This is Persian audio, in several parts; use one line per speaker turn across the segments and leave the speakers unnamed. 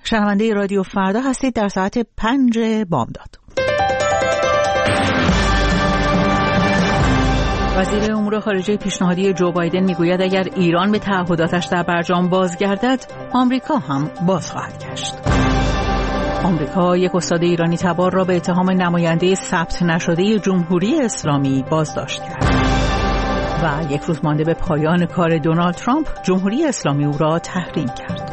شنونده رادیو فردا هستید در ساعت 5 بامداد. وزیر امور خارجه پیشنهادی جو بایدن میگوید اگر ایران به تعهداتش در برجام بازگردد، آمریکا هم باز خواهد گشت. آمریکا یک استاد ایرانی تبار را به اتهام نماینده ثبت نشده جمهوری اسلامی بازداشت کرد. و یک روز مانده به پایان کار دونالد ترامپ، جمهوری اسلامی او را تحریم کرد.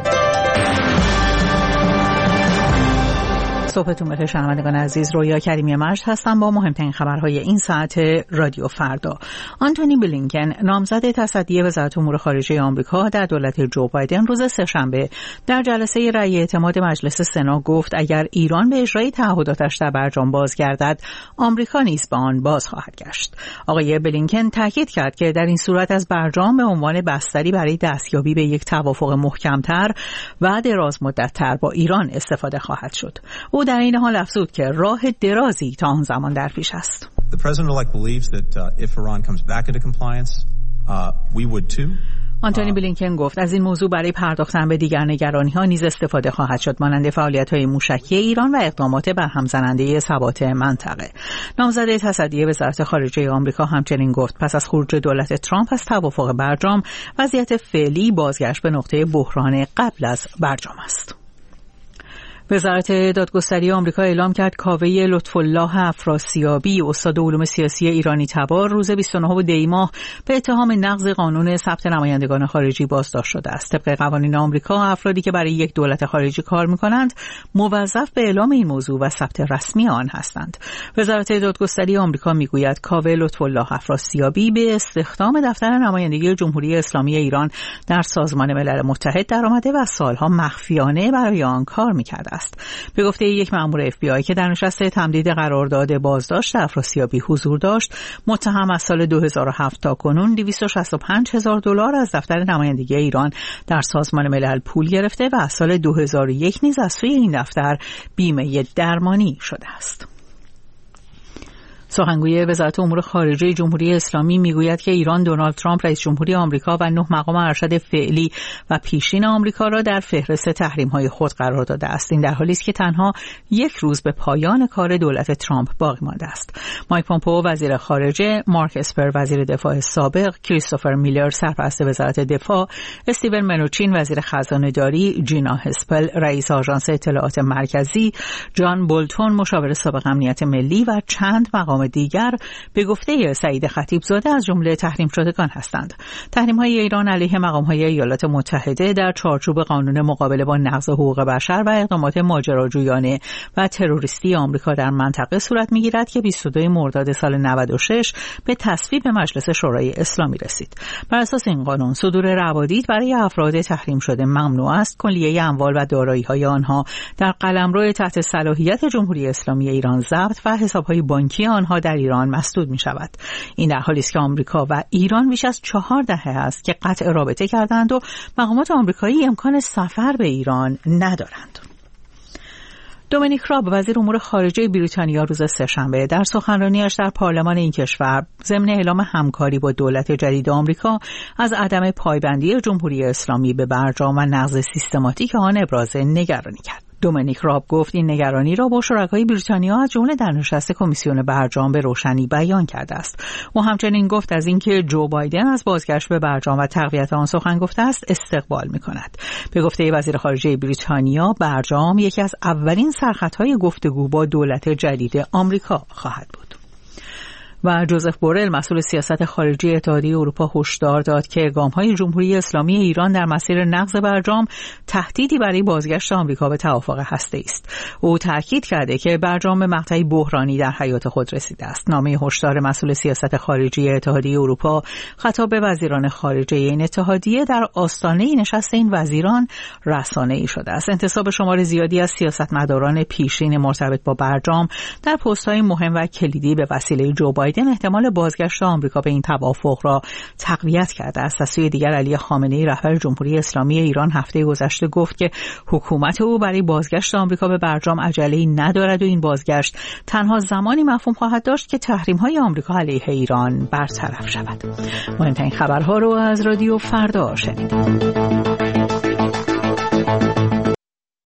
صبحتون بخیر شنوندگان عزیز، رویا کریمی مجد هستم با مهمترین خبرهای این ساعت رادیو فردا. آنتونی بلینکن، نامزد تصدی وزارت امور خارجه آمریکا در دولت جو بایدن، روز سه‌شنبه در جلسه رأی اعتماد مجلس سنا گفت اگر ایران به اجرای تعهداتش در برجام بازگردد، آمریکا نیز به آن باز خواهد گشت. آقای بلینکن تاکید کرد که در این صورت از برجام به عنوان بستری برای دستیابی به یک توافق محکم‌تر و درازمدت‌تر با ایران استفاده خواهد شد. او در این حال افزود که راه درازی تا آن زمان در پیش است.
The president-elect believes that if Iran comes back into compliance, we would too.
آنتونی بلینکن گفت از این موضوع برای پرداختن به دیگر نگرانی‌ها نیز استفاده خواهد شد، مانند فعالیت‌های موشکی ایران و اقدامات برهم زننده ثبات منطقه. نامزد تصدی وزارت خارجه آمریکا همچنین گفت پس از خروج دولت ترامپ از توافق برجام، وضعیت فعلی بازگشت به نقطه بحران قبل از برجام است. وزارت دادگستری آمریکا اعلام کرد کاوه لطف‌الله افراسیابی، استاد علوم سیاسی ایرانی تبار، روز 29 دی ماه به اتهام نقض قانون ثبت نمایندگان خارجی بازداشت شده است. طبق قوانین آمریکا، افرادی که برای یک دولت خارجی کار می‌کنند موظف به اعلام این موضوع و ثبت رسمی آن هستند. وزارت دادگستری آمریکا میگوید کاوه لطف‌الله افراسیابی به استخدام دفتر نمایندگی جمهوری اسلامی ایران در سازمان ملل متحد درآمده و سالها مخفیانه برای آن کار می‌کرده. به گفته یک مأمور FBI که در نشست تمدید قرارداد بازداشت افراسیابی حضور داشت، متهم از سال 2007 تا کنون $265,000 از دفتر نمایندگی ایران در سازمان ملل پول گرفته و از سال 2001 نیز از سوی این دفتر بیمه درمانی شده است. سخنگوی وزارت امور خارجه جمهوری اسلامی میگوید که ایران دونالد ترامپ رئیس جمهوری آمریکا و 9 مقام ارشد فعلی و پیشین آمریکا را در فهرست تحریم‌های خود قرار داده است. این در حالی است که تنها یک روز به پایان کار دولت ترامپ باقی مانده است. مایک پومپئو وزیر خارجه، مارک اسپر وزیر دفاع سابق، کریستوفر میلر سرپرست وزارت دفاع، استیون منوچین وزیر خزانه‌داری، جینا هسپل رئیس آژانس اطلاعات مرکزی، جان بولتون مشاور سابق امنیت ملی و چند مقام دیگر به گفته سعید خطیبزاده از جمله تحریم شدگان هستند. تحریم‌های ایران علیه مقام‌های ایالات متحده در چارچوب قانون مقابله با نقض حقوق بشر و اقدامات ماجراجویانه و تروریستی آمریکا در منطقه صورت می‌گیرد که 22 مرداد سال 96 به تصویب مجلس شورای اسلامی رسید. بر اساس این قانون صدور روادید برای افراد تحریم شده ممنوع است. کلیه اموال و دارایی‌های آنها در قلمرو تحت صلاحیت جمهوری اسلامی ایران ضبط و حساب‌های بانکی آنها در ایران مسدود می شود. این در حالی است که آمریکا و ایران بیش از 4 دهه است که قطع رابطه کردند و مقامات آمریکایی امکان سفر به ایران ندارند. دومینیک راب وزیر امور خارجه بریتانیا روز سه‌شنبه در سخنرانی‌اش در پارلمان این کشور ضمن اعلام همکاری با دولت جدید آمریکا از عدم پایبندی جمهوری اسلامی به برجام و نقض سیستماتیک آن ابراز نگرانی کرد. دومینیک راب گفت این نگرانی را با شرکای بریتانیا از جمله در نشست کمیسیون برجام به روشنی بیان کرده است. او همچنین گفت از اینکه جو بایدن از بازگشت به برجام و تقویت آن سخن گفته است استقبال می‌کند. به گفته وزیر خارجه بریتانیا، برجام یکی از اولین سرخطهای گفتگو با دولت جدید آمریکا خواهد بود. و جوزف بورل مسئول سیاست خارجی اتحادیه اروپا هشدار داد که اقدام‌های جمهوری اسلامی ایران در مسیر نقض برجام تهدیدی برای بازگشت آمریکا به توافق هسته‌ای است. او تاکید کرده که برجام به مقطعی بحرانی در حیات خود رسیده است. نامه هشدار مسئول سیاست خارجی اتحادیه اروپا خطاب به وزیران خارجه این اتحادیه در آستانه نشست این وزیران رسانه‌ای شده است. انتصاب شمار زیادی از سیاستمداران پیشین مرتبط با برجام در پست‌های مهم و کلیدی به وسیله جو بایدن احتمال بازگشت آمریکا به این توافق را تقویت کرده است. از سوی دیگر علی خامنه‌ای رهبر جمهوری اسلامی ایران هفته گذشته گفت که حکومت او برای بازگشت آمریکا به برجام عجله‌ای ندارد و این بازگشت تنها زمانی مفهوم خواهد داشت که تحریم‌های آمریکا علیه ایران برطرف شود. مهمترین خبرها رو از رادیو فردا شنیدید.